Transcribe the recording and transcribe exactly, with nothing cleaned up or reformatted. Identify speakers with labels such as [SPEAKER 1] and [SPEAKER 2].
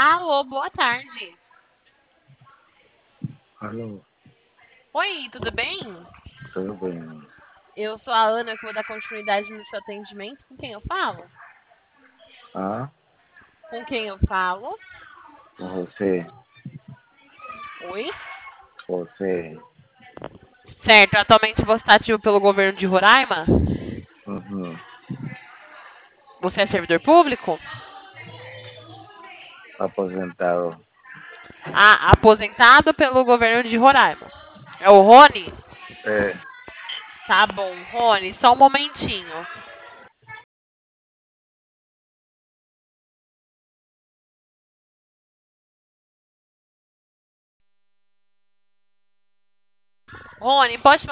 [SPEAKER 1] Alô, boa tarde.
[SPEAKER 2] Alô,
[SPEAKER 1] Oi, tudo bem?
[SPEAKER 2] tudo bem?
[SPEAKER 1] Eu sou a Ana, que vou dar continuidade no seu atendimento. Com quem eu falo?
[SPEAKER 2] Ah,
[SPEAKER 1] Com quem eu falo?
[SPEAKER 2] com você,
[SPEAKER 1] Oi?
[SPEAKER 2] você,
[SPEAKER 1] Certo, atualmente você está ativo pelo governo de Roraima?
[SPEAKER 2] uhum,
[SPEAKER 1] Você é servidor público?
[SPEAKER 2] aposentado,
[SPEAKER 1] Ah, aposentado pelo governo de Roraima. É o Rony?
[SPEAKER 2] é,
[SPEAKER 1] Tá bom, Rony, só um momentinho. Rony, pode